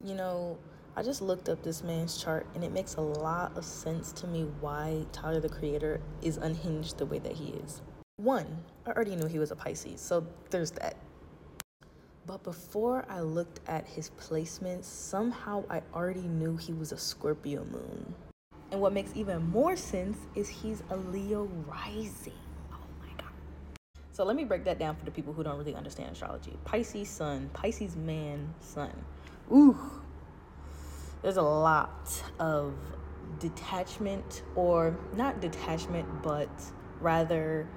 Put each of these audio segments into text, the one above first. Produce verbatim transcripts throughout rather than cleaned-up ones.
You know, I just looked up this man's chart and it makes a lot of sense to me why Tyler the Creator is unhinged the way that he is. One, I already knew he was a Pisces, so there's that. But before I looked at his placements, somehow I already knew he was a Scorpio moon. And what makes even more sense is he's a Leo rising. Oh my God. So let me break that down for the people who don't really understand astrology. Pisces sun, Pisces man, sun. Ooh. There's a lot of detachment, or not detachment, but rather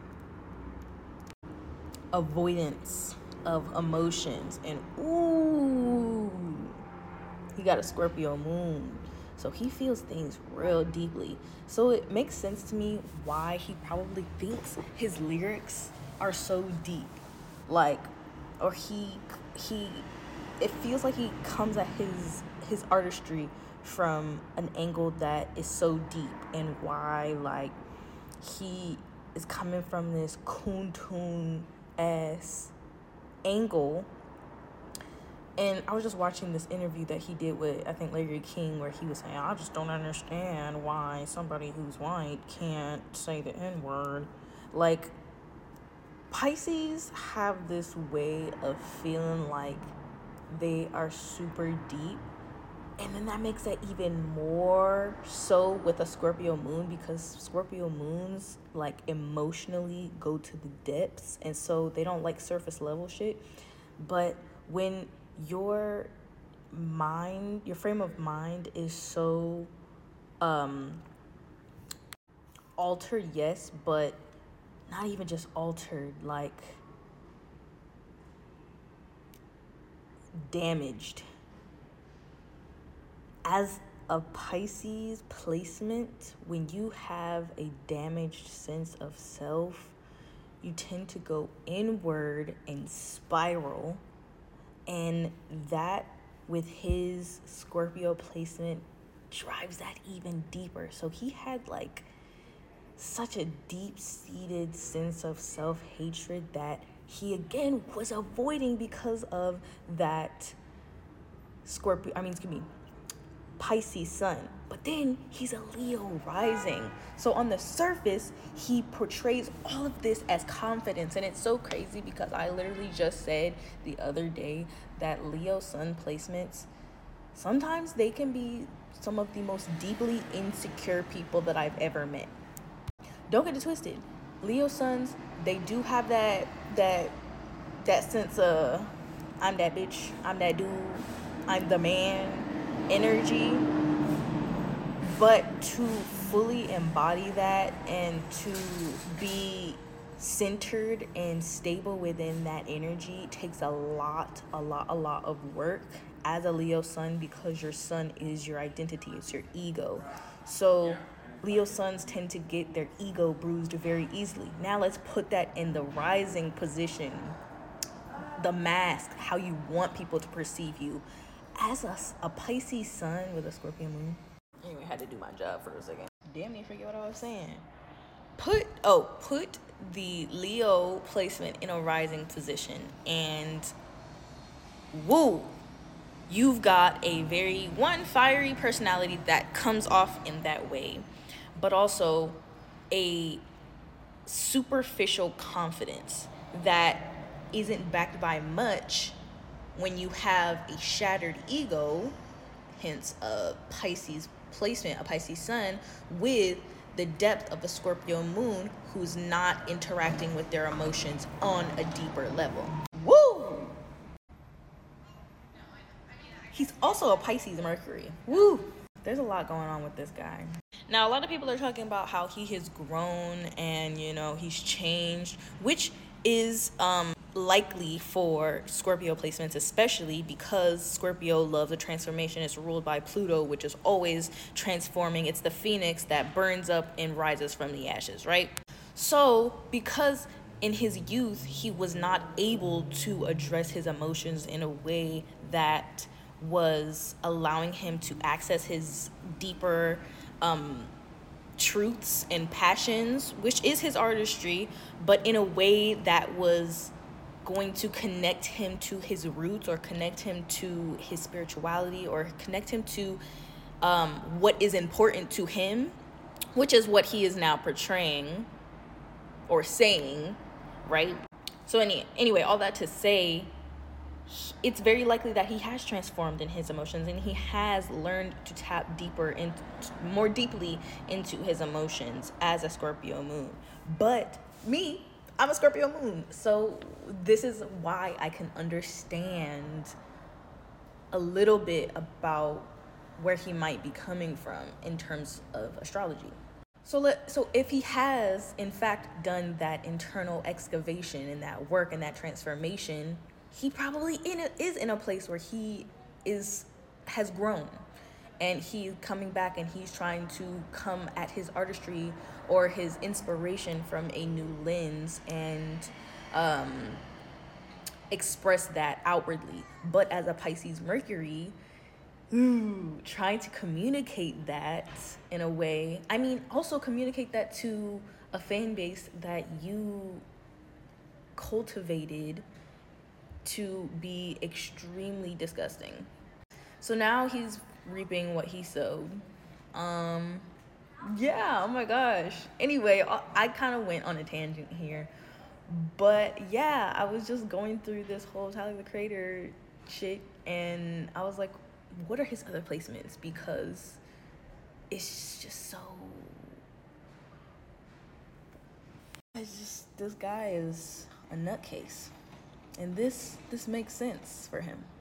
avoidance of emotions. And ooh, he got a Scorpio moon, so he feels things real deeply. So it makes sense to me why he probably thinks his lyrics are so deep, like, or he he it feels like he comes at his his artistry from an angle that is so deep, and why like he is coming from this Kuntun ass angle. And I was just watching this interview that he did with, I think, Larry King, where he was saying, I just don't understand why somebody who's white can't say the N-word. Like, Pisces have this way of feeling like they are super deep. And then that makes it even more so with a Scorpio moon, because Scorpio moons, like, emotionally go to the depths. And so they don't like surface level shit. But when your mind, your frame of mind is so um, altered, yes, but not even just altered, like damaged. As a Pisces placement, when you have a damaged sense of self, you tend to go inward and spiral. And that, with his Scorpio placement, drives that even deeper. So he had like such a deep-seated sense of self-hatred that he again was avoiding because of that Scorpio, I mean, excuse me, Pisces sun. But then he's a Leo rising. So on the surface, he portrays all of this as confidence. And it's so crazy because I literally just said the other day that Leo sun placements, sometimes they can be some of the most deeply insecure people that I've ever met. Don't get it twisted. Leo suns, they do have that that that sense of I'm that bitch, I'm that dude, I'm the man energy. But to fully embody that and to be centered and stable within that energy takes a lot, a lot, a lot of work as a Leo sun, because your sun is your identity, it's your ego. So Leo suns tend to get their ego bruised very easily. Now let's put that in the rising position, the mask, how you want people to perceive you. As a, a Pisces sun with a Scorpio moon. Anyway, I had to do my job for a second. Damn near forget what I was saying. Put, oh, put the Leo placement in a rising position, and woo, you've got a very, one, fiery personality that comes off in that way, but also a superficial confidence that isn't backed by much when you have a shattered ego, hence a Pisces placement, a Pisces sun, with the depth of a Scorpio moon who's not interacting with their emotions on a deeper level. Woo! He's also a Pisces Mercury. Woo! There's a lot going on with this guy. Now, a lot of people are talking about how he has grown and, you know, he's changed, which is um, likely for Scorpio placements, especially because Scorpio loves a transformation. It's ruled by Pluto, which is always transforming. It's the phoenix that burns up and rises from the ashes, right? So because in his youth, he was not able to address his emotions in a way that was allowing him to access his deeper um, truths and passions, which is his artistry, but in a way that was going to connect him to his roots, or connect him to his spirituality, or connect him to um, what is important to him, which is what he is now portraying or saying, right? So any anyway, all that to say, it's very likely that he has transformed in his emotions, and he has learned to tap deeper and more deeply into his emotions as a Scorpio moon. But me, I'm a Scorpio moon, so this is why I can understand a little bit about where he might be coming from in terms of astrology. So let so if he has in fact done that internal excavation and that work and that transformation, he probably in a, is in a place where he is has grown, and he's coming back and he's trying to come at his artistry or his inspiration from a new lens and um, express that outwardly. But as a Pisces Mercury, ooh, trying to communicate that in a way, I mean, also communicate that to a fan base that you cultivated to be extremely disgusting. So now he's reaping what he sowed. Um, yeah, oh my gosh. Anyway, I, I kind of went on a tangent here. But yeah, I was just going through this whole Tyler the Creator shit, and I was like, what are his other placements? Because it's just so... It's just, this guy is a nutcase. And this this makes sense for him.